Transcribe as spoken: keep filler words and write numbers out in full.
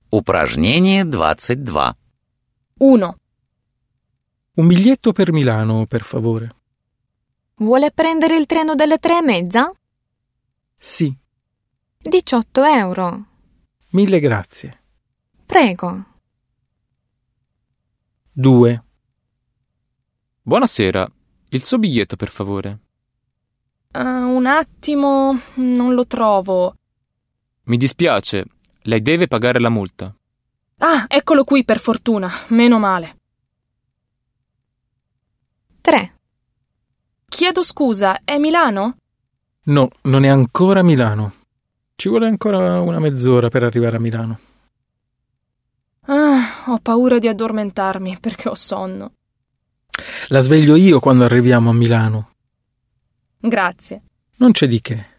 Упражнение двадцать два. uno. Un biglietto per Milano, per favore. Vuole prendere il treno delle tre e mezza? Sì, diciotto euro. mille grazie. Prego. Due. Buonasera, il suo biglietto per favore. Ah, un attimo, non lo trovo. Mi dispiace, lei deve pagare la multa. Ah, eccolo qui, per fortuna, meno male. tre. Chiedo scusa, è Milano? No, non è ancora Milano. Ci vuole ancora una mezz'ora per arrivare a Milano. Ah, ho paura di addormentarmi perché ho sonno. La sveglio io quando arriviamo a Milano. Grazie. Non c'è di che.